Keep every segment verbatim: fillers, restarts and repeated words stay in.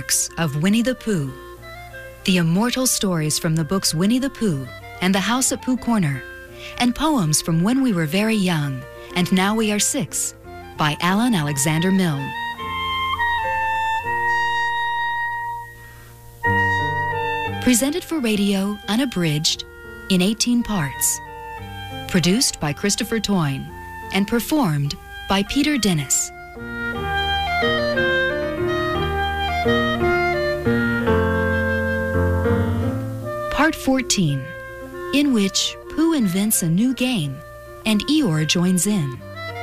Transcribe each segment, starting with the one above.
works of Winnie the Pooh. The immortal stories from the books Winnie the Pooh and The House at Pooh Corner, and poems from When We Were Very Young and Now We Are Six by Alan Alexander Milne. Presented for radio, unabridged, in eighteen parts. Produced by Christopher Toyne and performed by Peter Dennis. Part fourteen, in which Pooh invents a new game and Eeyore joins in.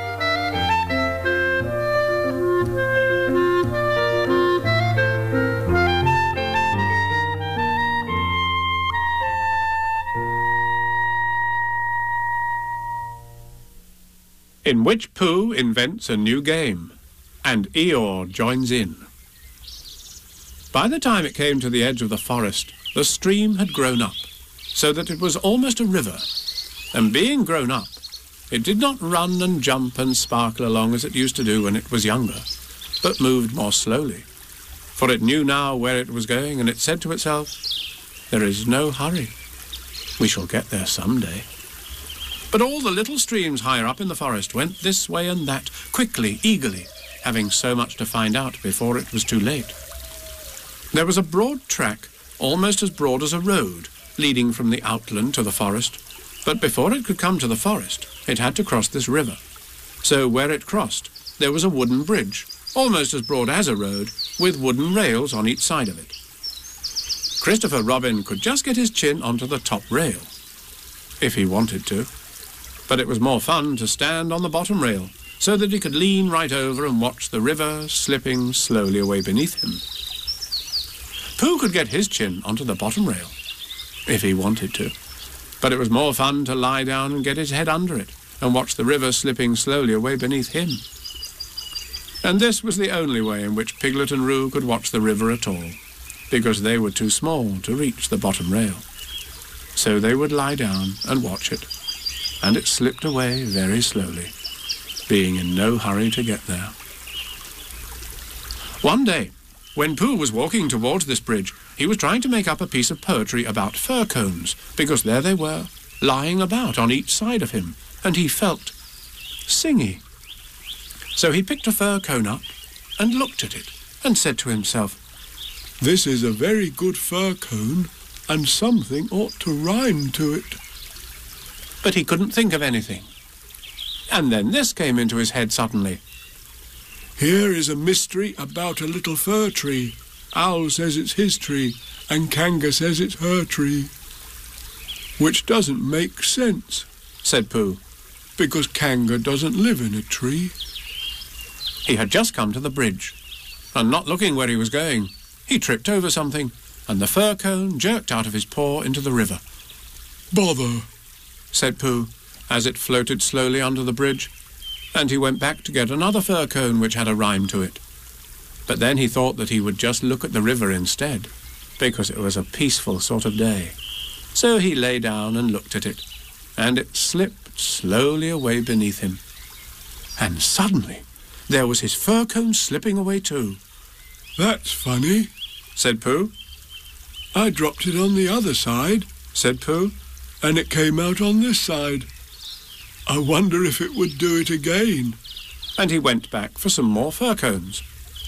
In which Pooh invents a new game, and Eeyore joins in. By the time it came to the edge of the forest, the stream had grown up, so that it was almost a river, and being grown up, it did not run and jump and sparkle along as it used to do when it was younger, but moved more slowly, for it knew now where it was going, and it said to itself, "There is no hurry. We shall get there some day." But all the little streams higher up in the forest went this way and that, quickly, eagerly, having so much to find out before it was too late. There was a broad track, almost as broad as a road, leading from the outland to the forest, but before it could come to the forest, it had to cross this river. So where it crossed, there was a wooden bridge, almost as broad as a road, with wooden rails on each side of it. Christopher Robin could just get his chin onto the top rail, if he wanted to. But it was more fun to stand on the bottom rail, so that he could lean right over and watch the river slipping slowly away beneath him. Pooh could get his chin onto the bottom rail, if he wanted to, but it was more fun to lie down and get his head under it and watch the river slipping slowly away beneath him. And this was the only way in which Piglet and Roo could watch the river at all, because they were too small to reach the bottom rail. So they would lie down and watch it, and it slipped away very slowly, being in no hurry to get there. One day, when Pooh was walking towards this bridge, he was trying to make up a piece of poetry about fir cones, because there they were, lying about on each side of him, and he felt singy. So he picked a fir cone up and looked at it, and said to himself, "This is a very good fir cone, and something ought to rhyme to it." But he couldn't think of anything. And then this came into his head suddenly. "Here is a mystery about a little fir tree. Owl says it's his tree, and Kanga says it's her tree. Which doesn't make sense," said Pooh, "because Kanga doesn't live in a tree." He had just come to the bridge, and not looking where he was going, he tripped over something, and the fir cone jerked out of his paw into the river. "Bother," said Pooh, as it floated slowly under the bridge, and he went back to get another fir cone which had a rhyme to it. But then he thought that he would just look at the river instead, because it was a peaceful sort of day. So he lay down and looked at it, and it slipped slowly away beneath him. And suddenly there was his fir cone slipping away too. "That's funny," said Pooh. "I dropped it on the other side," said Pooh, "and it came out on this side. I wonder if it would do it again." And he went back for some more fir cones.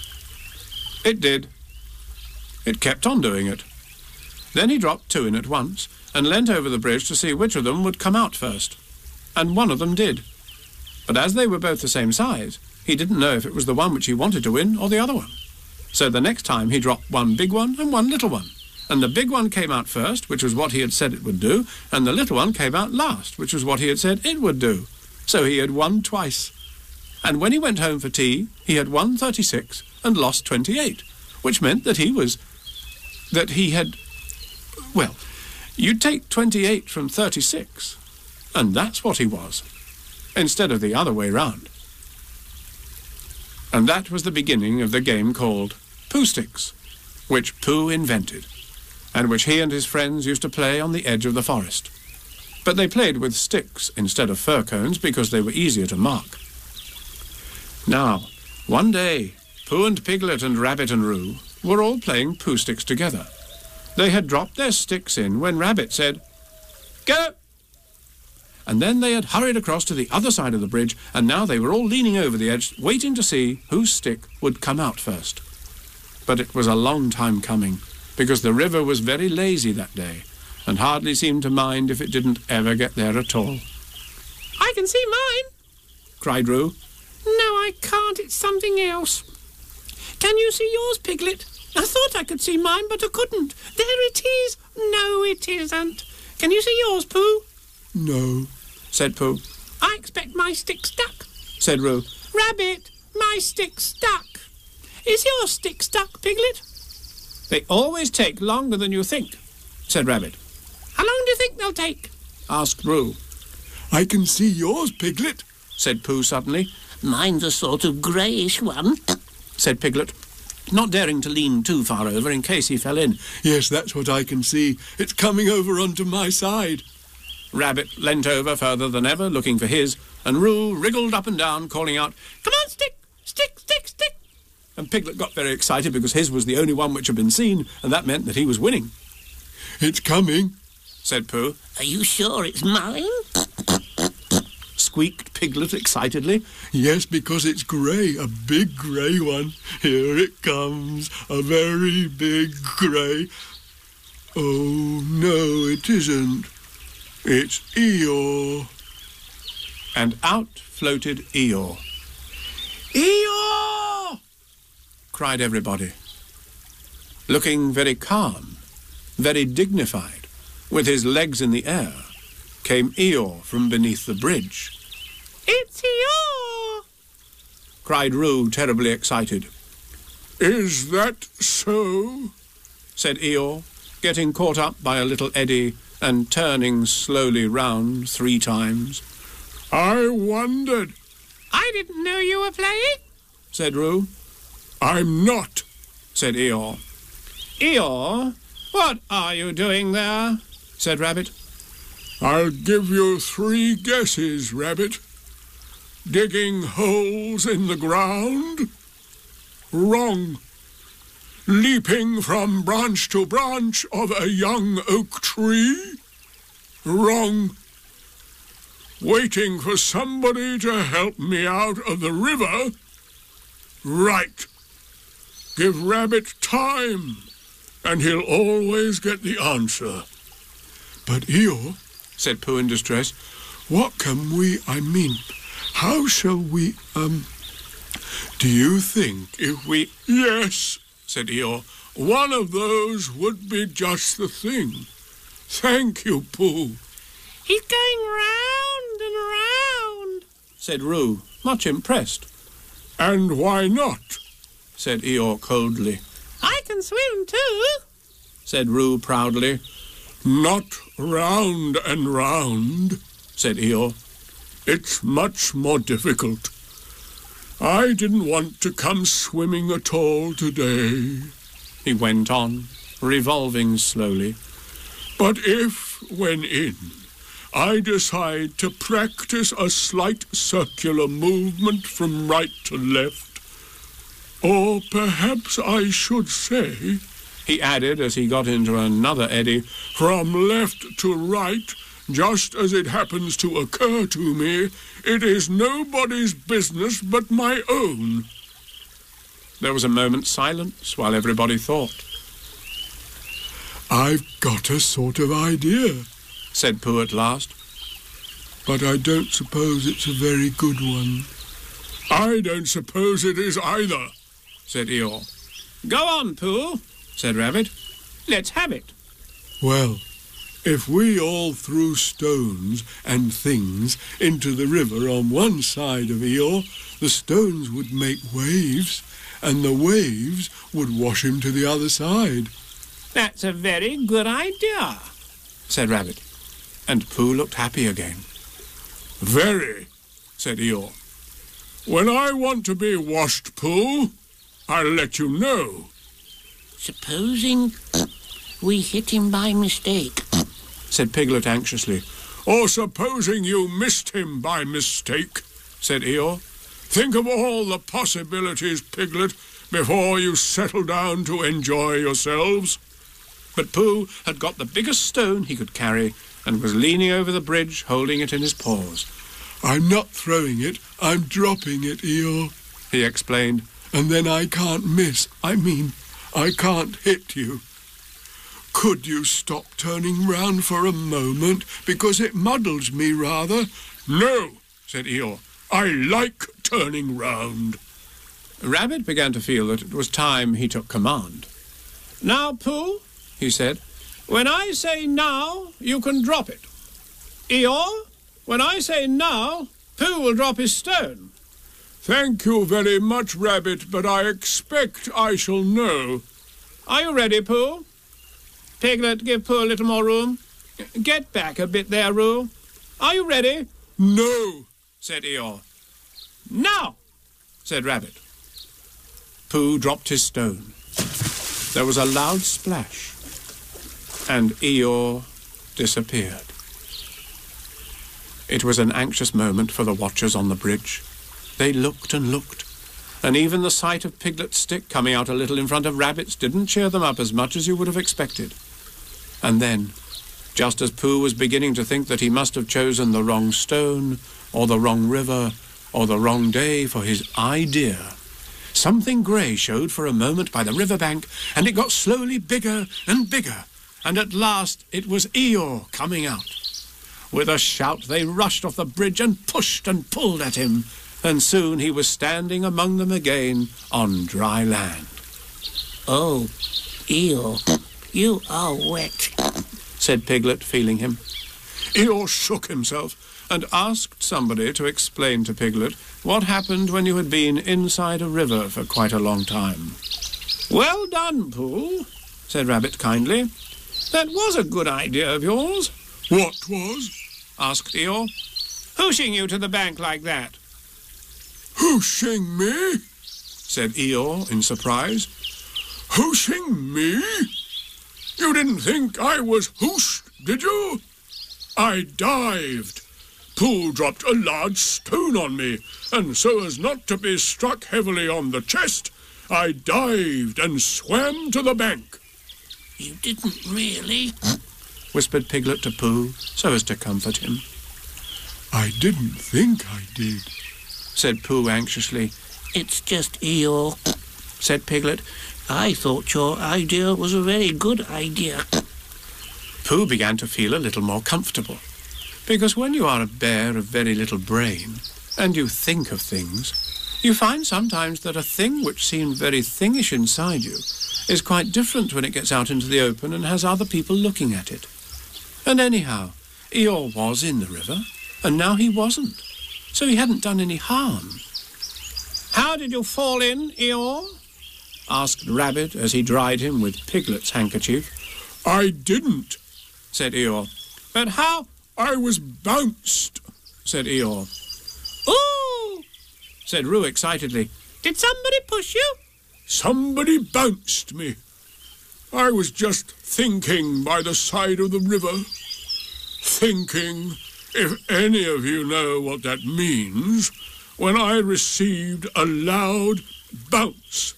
It did. It kept on doing it. Then he dropped two in at once and leant over the bridge to see which of them would come out first. And one of them did. But as they were both the same size, he didn't know if it was the one which he wanted to win or the other one. So the next time he dropped one big one and one little one. And the big one came out first, which was what he had said it would do, and the little one came out last, which was what he had said it would do. So he had won twice. And when he went home for tea, he had won thirty-six and lost twenty-eight, which meant that he was... that he had... Well, you take twenty-eight from thirty-six, and that's what he was, instead of the other way round. And that was the beginning of the game called Pooh Sticks, which Pooh invented, and which he and his friends used to play on the edge of the forest. But they played with sticks instead of fir cones because they were easier to mark. Now, one day, Pooh and Piglet and Rabbit and Roo were all playing Pooh Sticks together. They had dropped their sticks in when Rabbit said, "Go!" And then they had hurried across to the other side of the bridge, and now they were all leaning over the edge, waiting to see whose stick would come out first. But it was a long time coming, because the river was very lazy that day, and hardly seemed to mind if it didn't ever get there at all. "I can see mine," cried Roo. "No, I can't. It's something else. Can you see yours, Piglet? I thought I could see mine, but I couldn't. There it is. No, it isn't. Can you see yours, Pooh?" "No," said Pooh. "I expect my stick stuck," said Roo. "Rabbit, my stick's stuck. Is your stick stuck, Piglet?" "They always take longer than you think," said Rabbit. "How long do you think they'll take?" asked Roo. "I can see yours, Piglet," said Pooh suddenly. "Mine's a sort of greyish one," said Piglet, not daring to lean too far over in case he fell in. "Yes, that's what I can see. It's coming over onto my side." Rabbit leant over further than ever, looking for his, and Roo wriggled up and down, calling out, "Come on, stick, stick, stick, stick." And Piglet got very excited because his was the only one which had been seen, and that meant that he was winning. "It's coming," said Pooh. "Are you sure it's mine?" squeaked Piglet excitedly. "Yes, because it's grey, a big grey one. Here it comes, a very big grey. Oh, no, it isn't. It's Eeyore." And out floated Eeyore. "Eeyore!" cried everybody. Looking very calm, very dignified, with his legs in the air, came Eeyore from beneath the bridge. "It's Eeyore!" cried Roo, terribly excited. "Is that so?" said Eeyore, getting caught up by a little eddy and turning slowly round three times. "I wondered," "I didn't know you were playing," said Roo. "I'm not," said Eeyore. "Eeyore, what are you doing there?" said Rabbit. "I'll give you three guesses, Rabbit. Digging holes in the ground? Wrong. Leaping from branch to branch of a young oak tree? Wrong. Waiting for somebody to help me out of the river? Right. Give Rabbit time, and he'll always get the answer." "But Eeyore," said Pooh in distress, "what can we, I mean, how shall we, um, do you think if we—" "Yes," said Eeyore, "one of those would be just the thing. Thank you, Pooh." "He's going round and round," said Roo, much impressed. "And why not?" said Eeyore coldly. "I can swim too," said Roo proudly. "Not round and round," said Eeyore. "It's much more difficult. I didn't want to come swimming at all today," he went on, revolving slowly. "But if, when in, I decide to practice a slight circular movement from right to left, or perhaps I should say," he added as he got into another eddy, "from left to right, just as it happens to occur to me, it is nobody's business but my own." There was a moment's silence while everybody thought. "I've got a sort of idea," said Pooh at last. "But I don't suppose it's a very good one." "I don't suppose it is either," said Eeyore. "Go on, Pooh," said Rabbit. "Let's have it." "Well, if we all threw stones and things into the river on one side of Eeyore, the stones would make waves, and the waves would wash him to the other side." "That's a very good idea," said Rabbit, and Pooh looked happy again. "Very," said Eeyore. "When I want to be washed, Pooh, I'll let you know." "Supposing we hit him by mistake," said Piglet anxiously. "Or supposing you missed him by mistake," said Eeyore. "Think of all the possibilities, Piglet, before you settle down to enjoy yourselves. But Pooh had got the biggest stone he could carry and was leaning over the bridge, holding it in his paws. I'm not throwing it, I'm dropping it, Eeyore, he explained. And then I can't miss. I mean, I can't hit you. Could you stop turning round for a moment, because it muddles me rather? No, said Eeyore. I like turning round. Rabbit began to feel that it was time he took command. Now, Pooh, he said, when I say now, you can drop it. Eeyore, when I say now, Pooh will drop his stone. Thank you very much, Rabbit, but I expect I shall know. Are you ready, Pooh? Piglet, give Pooh a little more room. Get back a bit there, Roo. Are you ready? No, said Eeyore. Now, said Rabbit. Pooh dropped his stone. There was a loud splash, and Eeyore disappeared. It was an anxious moment for the watchers on the bridge. They looked and looked, and even the sight of Piglet's stick coming out a little in front of Rabbit's didn't cheer them up as much as you would have expected. And then, just as Pooh was beginning to think that he must have chosen the wrong stone, or the wrong river, or the wrong day for his idea, something grey showed for a moment by the riverbank, and it got slowly bigger and bigger, and at last it was Eeyore coming out. With a shout they rushed off the bridge and pushed and pulled at him, and soon he was standing among them again on dry land. Oh, Eeyore, you are wet, said Piglet, feeling him. Eeyore shook himself and asked somebody to explain to Piglet what happened when you had been inside a river for quite a long time. Well done, Pooh, said Rabbit kindly. That was a good idea of yours. What was? asked Eeyore. Hooshing you to the bank like that. Hooshing me? said Eeyore in surprise. Hooshing me? You didn't think I was hooshed, did you? I dived. Pooh dropped a large stone on me, and so as not to be struck heavily on the chest, I dived and swam to the bank. You didn't really? whispered Piglet to Pooh, so as to comfort him. I didn't think I did, said Pooh anxiously. It's just Eeyore, said Piglet. I thought your idea was a very good idea. Pooh began to feel a little more comfortable, because when you are a bear of very little brain, and you think of things, you find sometimes that a thing which seemed very thingish inside you is quite different when it gets out into the open and has other people looking at it. And anyhow, Eeyore was in the river, and now he wasn't, so he hadn't done any harm. How did you fall in, Eeyore? asked Rabbit as he dried him with Piglet's handkerchief. I didn't, said Eeyore. But how? I was bounced, said Eeyore. Ooh, said Roo excitedly. Did somebody push you? Somebody bounced me. I was just thinking by the side of the river. Thinking, if any of you know what that means, when I received a loud bounce.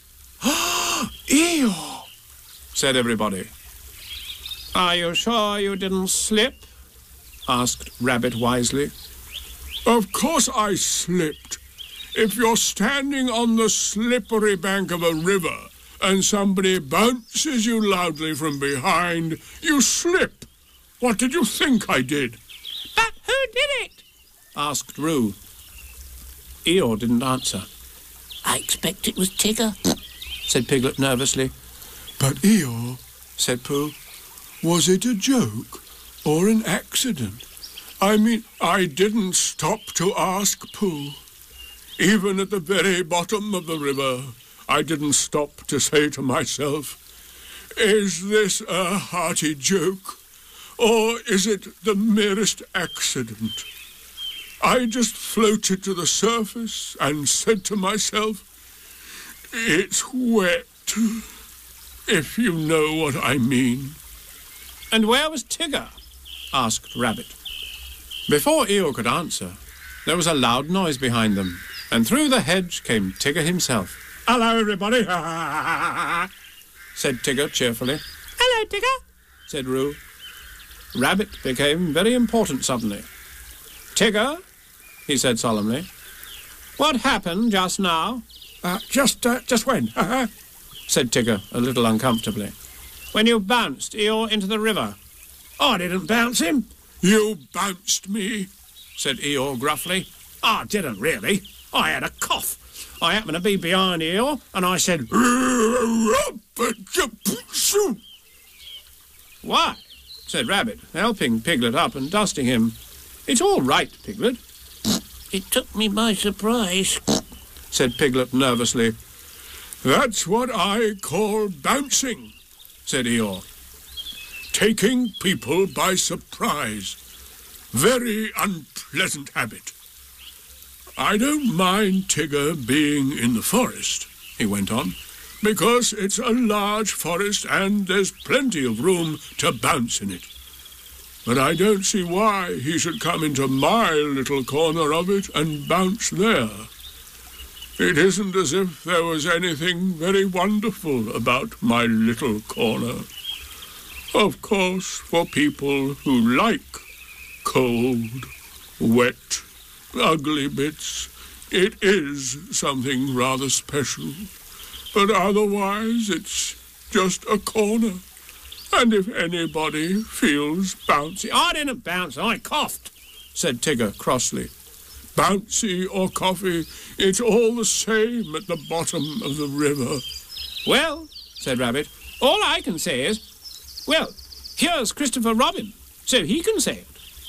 Eeyore, said everybody. Are you sure you didn't slip? asked Rabbit wisely. Of course I slipped. If you're standing on the slippery bank of a river and somebody bounces you loudly from behind, you slip. What did you think I did? But who did it? asked Roo. Eeyore didn't answer. I expect it was Tigger, said Piglet nervously. But Eeyore, said Pooh, was it a joke or an accident? I mean, I didn't stop to ask Pooh. Even at the very bottom of the river, I didn't stop to say to myself, is this a hearty joke, or is it the merest accident? I just floated to the surface and said to myself, it's wet, if you know what I mean. And where was Tigger? asked Rabbit. Before Eeyore could answer, there was a loud noise behind them, and through the hedge came Tigger himself. Hello, everybody, said Tigger cheerfully. Hello, Tigger, said Roo. Rabbit became very important suddenly. Tigger, he said solemnly, what happened just now? Uh, just, uh, just when? said Tigger a little uncomfortably. When you bounced Eeyore into the river. I didn't bounce him. You bounced me, said Eeyore gruffly. I didn't really. I had a cough. I happened to be behind Eeyore, and I said, Why? said Rabbit, helping Piglet up and dusting him. It's all right, Piglet. It took me by surprise, said Piglet nervously. That's what I call bouncing, said Eeyore. Taking people by surprise. Very unpleasant habit. I don't mind Tigger being in the forest, he went on, because it's a large forest and there's plenty of room to bounce in it. But I don't see why he should come into my little corner of it and bounce there. It isn't as if there was anything very wonderful about my little corner. Of course, for people who like cold, wet, ugly bits, it is something rather special. But otherwise, it's just a corner. And if anybody feels bouncy... I didn't bounce, I coughed, said Tigger crossly. Bouncy or coffee, it's all the same at the bottom of the river. Well, said Rabbit, all I can say is, well, here's Christopher Robin, so he can say it.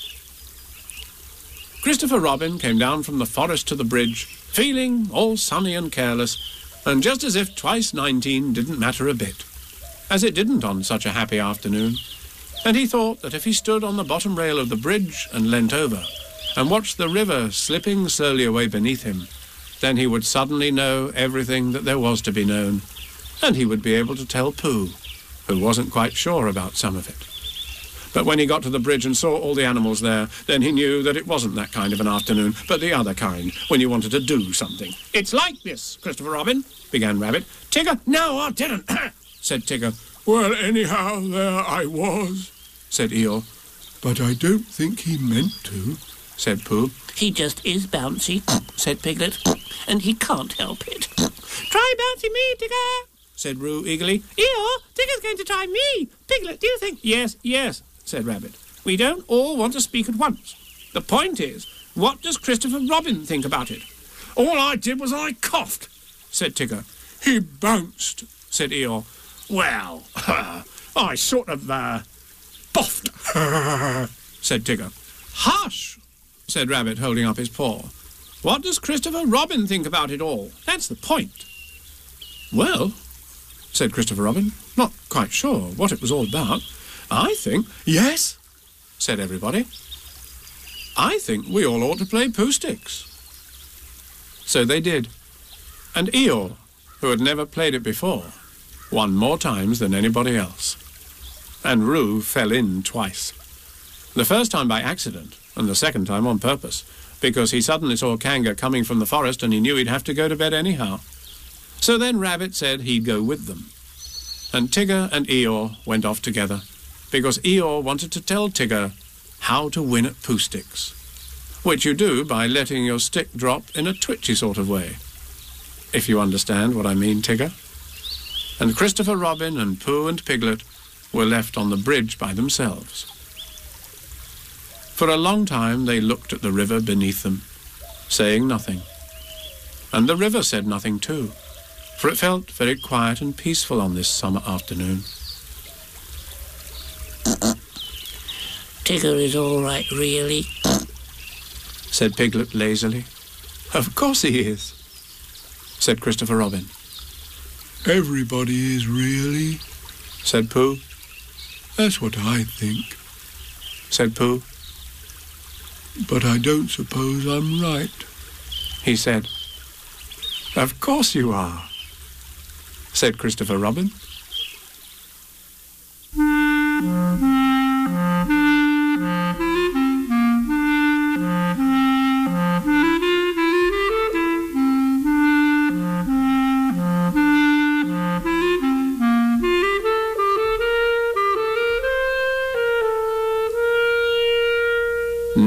Christopher Robin came down from the forest to the bridge, feeling all sunny and careless, and just as if twice nineteen didn't matter a bit, as it didn't on such a happy afternoon, and he thought that if he stood on the bottom rail of the bridge and leant over, and watched the river slipping slowly away beneath him, then he would suddenly know everything that there was to be known, and he would be able to tell Pooh, who wasn't quite sure about some of it. But when he got to the bridge and saw all the animals there, then he knew that it wasn't that kind of an afternoon, but the other kind, when you wanted to do something. It's like this, Christopher Robin, began Rabbit. Tigger, no, I didn't, said Tigger. Well, anyhow, there I was, said Eeyore. But I don't think he meant to, said Pooh. He just is bouncy, said Piglet, and he can't help it. Try bouncy me, Tigger, said Roo eagerly. Eeyore, Tigger's going to try me. Piglet, do you think... Yes, yes, said Rabbit. We don't all want to speak at once. The point is, what does Christopher Robin think about it? All I did was I coughed, said Tigger. He bounced, said Eeyore. Well, I sort of, uh, boffed, said Tigger. Hush, said Rabbit, holding up his paw. What does Christopher Robin think about it all? That's the point. Well, said Christopher Robin, not quite sure what it was all about. I think... Yes, said everybody. I think we all ought to play Pooh Sticks. So they did. And Eeyore, who had never played it before, won more times than anybody else. And Roo fell in twice. The first time by accident, and the second time on purpose, because he suddenly saw Kanga coming from the forest and he knew he'd have to go to bed anyhow. So then Rabbit said he'd go with them. And Tigger and Eeyore went off together, because Eeyore wanted to tell Tigger how to win at Pooh Sticks, which you do by letting your stick drop in a twitchy sort of way, if you understand what I mean, Tigger. And Christopher Robin and Pooh and Piglet were left on the bridge by themselves. For a long time they looked at the river beneath them, saying nothing. And the river said nothing too, for it felt very quiet and peaceful on this summer afternoon. Tigger is all right, really, said Piglet lazily. Of course he is, said Christopher Robin. Everybody is really, said Pooh. That's what I think, said Pooh. But I don't suppose I'm right, he said. Of course you are, said Christopher Robin.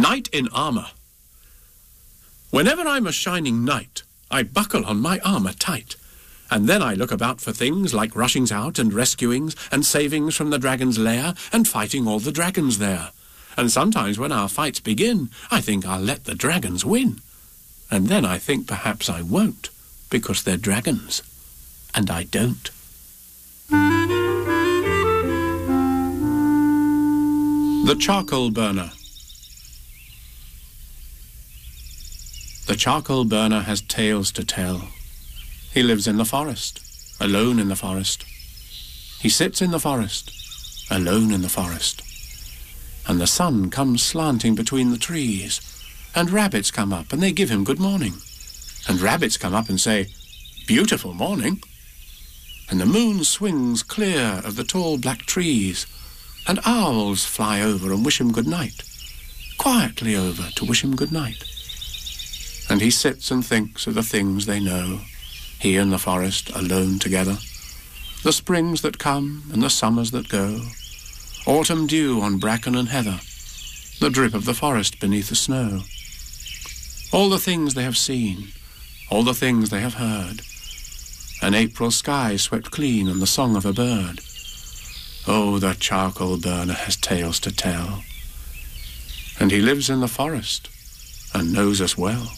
Knight in armour. Whenever I'm a shining knight, I buckle on my armour tight, and then I look about for things like rushings out and rescuings and savings from the dragon's lair and fighting all the dragons there. And sometimes when our fights begin, I think I'll let the dragons win. And then I think perhaps I won't, because they're dragons, and I don't. The Charcoal Burner. The charcoal burner has tales to tell. He lives in the forest, alone in the forest. He sits in the forest, alone in the forest. And the sun comes slanting between the trees, and rabbits come up and they give him good morning. And rabbits come up and say, "Beautiful morning." And the moon swings clear of the tall black trees, and owls fly over and wish him good night, quietly over to wish him good night. And he sits and thinks of the things they know, he and the forest alone together, the springs that come and the summers that go, autumn dew on bracken and heather, the drip of the forest beneath the snow, all the things they have seen, all the things they have heard, an April sky swept clean and the song of a bird. Oh, the charcoal burner has tales to tell, and he lives in the forest and knows us well.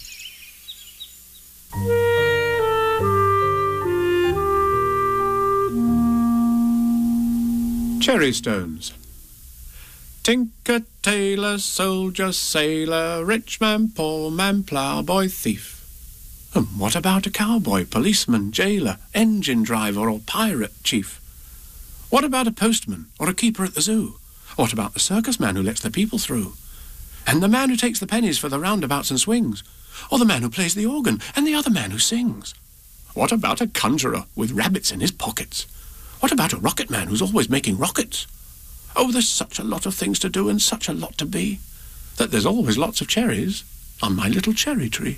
Cherry Stones. Tinker, tailor, soldier, sailor, rich man, poor man, ploughboy, thief. And what about a cowboy, policeman, jailer, engine driver or pirate chief? What about a postman or a keeper at the zoo? What about the circus man who lets the people through? And the man who takes the pennies for the roundabouts and swings? Or the man who plays the organ and the other man who sings? What about a conjurer with rabbits in his pockets? What about a rocket man who's always making rockets? Oh, there's such a lot of things to do and such a lot to be, that there's always lots of cherries on my little cherry tree.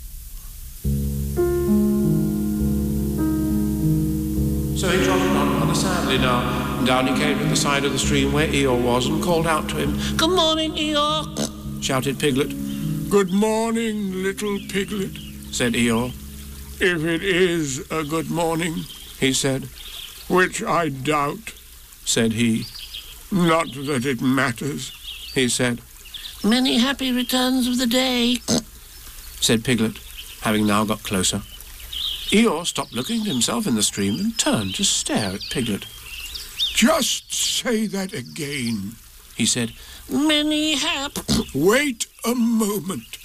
So he trotted on rather sadly now, and down he came to the side of the stream where Eeyore was and called out to him. "Good morning, Eeyore," shouted Piglet. "Good morning, little piglet," said Eeyore. "If it is a good morning," he said. "Which I doubt," said he. "Not that it matters," he said. "Many happy returns of the day," said Piglet, having now got closer. Eeyore stopped looking at himself in the stream and turned to stare at Piglet. "Just say that again," he said. "Many hap..." "Wait a moment."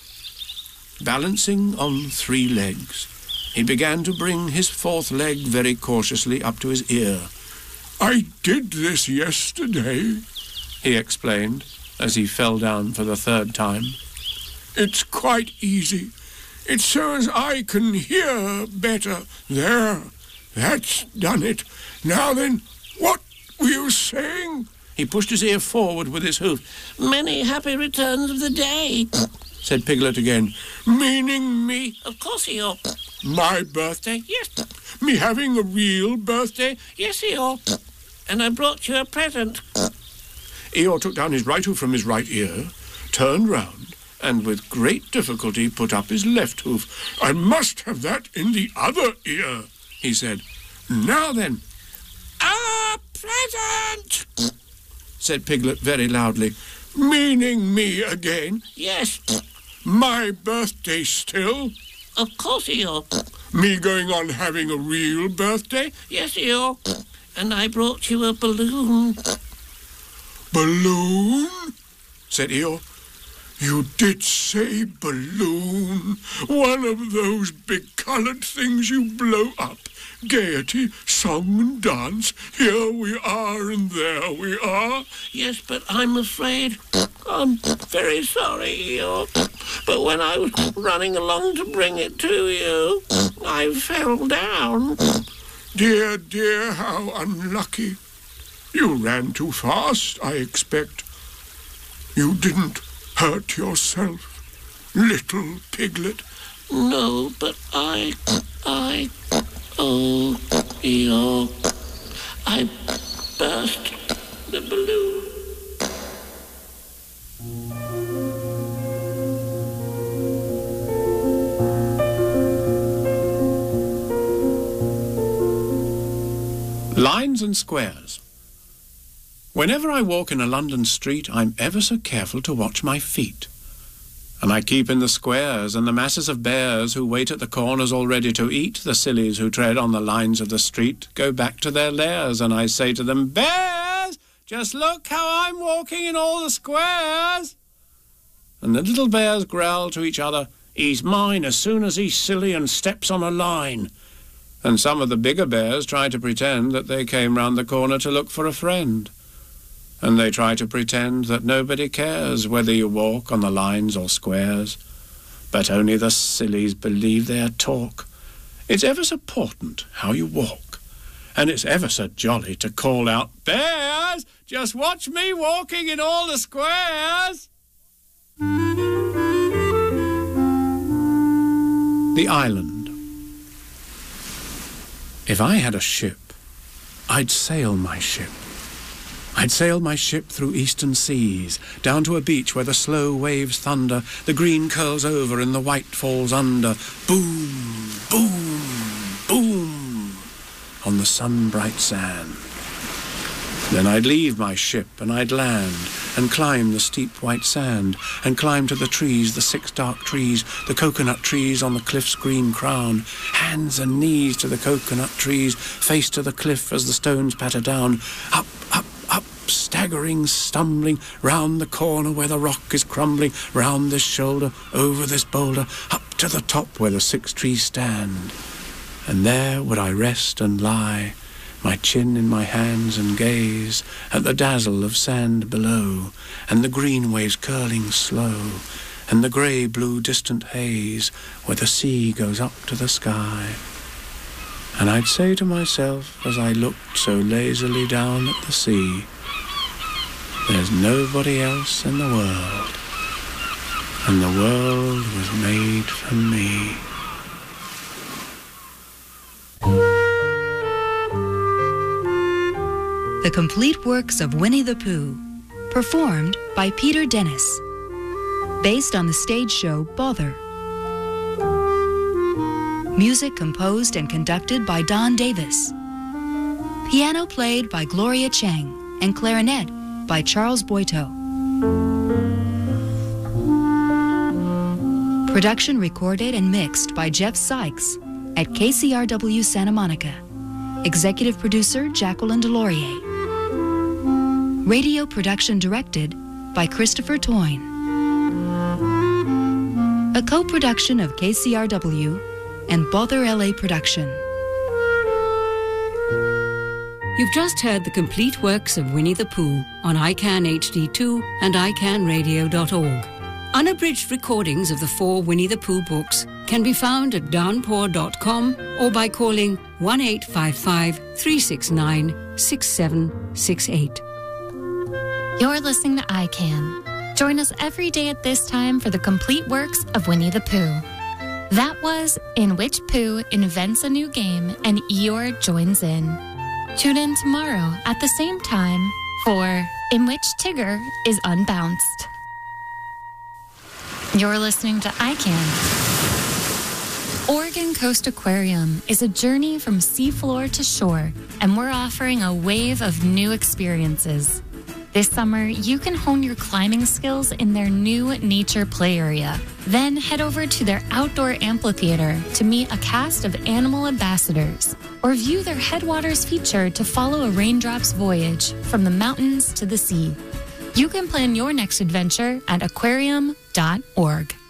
Balancing on three legs, he began to bring his fourth leg very cautiously up to his ear. "I did this yesterday," he explained, as he fell down for the third time. "It's quite easy. It's so as I can hear better. There, that's done it. Now then, what were you saying?" He pushed his ear forward with his hoof. "Many happy returns of the day," said Piglet again. "Meaning me?" "Of course, Eeyore." "My birthday?" "Yes." "Me having a real birthday?" "Yes, Eeyore. And I brought you a present." Eeyore took down his right hoof from his right ear, turned round, and with great difficulty put up his left hoof. "I must have that in the other ear," he said. "Now then." "A present!" said Piglet very loudly. "Meaning me again?" "Yes." "My birthday still?" "Of course, Eeyore." "Me going on having a real birthday?" "Yes, Eeyore. And I brought you a balloon." "Balloon?" said Eeyore. "You did say balloon. One of those big coloured things you blow up. Gaiety, song and dance. Here we are and there we are." "Yes, but I'm afraid... I'm very sorry, Eeyore. But when I was running along to bring it to you, I fell down." "Dear, dear, how unlucky. You ran too fast, I expect. You didn't hurt yourself, little piglet?" "No, but I... I... Oh, Eeyore, I burst the balloon." Lines and squares. Whenever I walk in a London street, I'm ever so careful to watch my feet. And I keep in the squares and the masses of bears who wait at the corners all ready to eat the sillies who tread on the lines of the street go back to their lairs, and I say to them, "Bears, just look how I'm walking in all the squares." And the little bears growl to each other, "He's mine as soon as he's silly and steps on a line." And some of the bigger bears try to pretend that they came round the corner to look for a friend. And they try to pretend that nobody cares whether you walk on the lines or squares. But only the sillies believe their talk. It's ever so important how you walk. And it's ever so jolly to call out, "Bears, just watch me walking in all the squares." The island. If I had a ship, I'd sail my ship. I'd sail my ship through eastern seas, down to a beach where the slow waves thunder, the green curls over and the white falls under. Boom, boom, boom, on the sun-bright sand. Then I'd leave my ship and I'd land and climb the steep white sand and climb to the trees, the six dark trees, the coconut trees on the cliff's green crown, hands and knees to the coconut trees, face to the cliff as the stones patter down, up, up, up, staggering, stumbling, round the corner where the rock is crumbling, round this shoulder, over this boulder, up to the top where the six trees stand. And there would I rest and lie, my chin in my hands, and gaze at the dazzle of sand below, and the green waves curling slow, and the grey-blue distant haze where the sea goes up to the sky. And I'd say to myself as I looked so lazily down at the sea, "There's nobody else in the world, and the world was made for me." The complete works of Winnie the Pooh, performed by Peter Dennis, based on the stage show Bother. Music composed and conducted by Don Davis. Piano played by Gloria Chang and clarinet by Charles Boito. Production recorded and mixed by Jeff Sykes at K C R W Santa Monica. Executive producer Jacqueline Delorier. Radio production directed by Christopher Toyne. A co-production of K C R W and Bother L A Production. You've just heard the complete works of Winnie the Pooh on I CAN H D two and I can radio dot org. Unabridged recordings of the four Winnie the Pooh books can be found at downpour dot com or by calling one eight five five, three six nine, six seven six eight. You're listening to I CAN. Join us every day at this time for the complete works of Winnie the Pooh. That was In Which Pooh Invents a New Game and Eeyore Joins In. Tune in tomorrow at the same time for In Which Tigger is Unbounced. You're listening to I CAN. Oregon Coast Aquarium is a journey from seafloor to shore, and we're offering a wave of new experiences. This summer, you can hone your climbing skills in their new nature play area. Then head over to their outdoor amphitheater to meet a cast of animal ambassadors, or view their Headwaters feature to follow a raindrop's voyage from the mountains to the sea. You can plan your next adventure at aquarium dot org.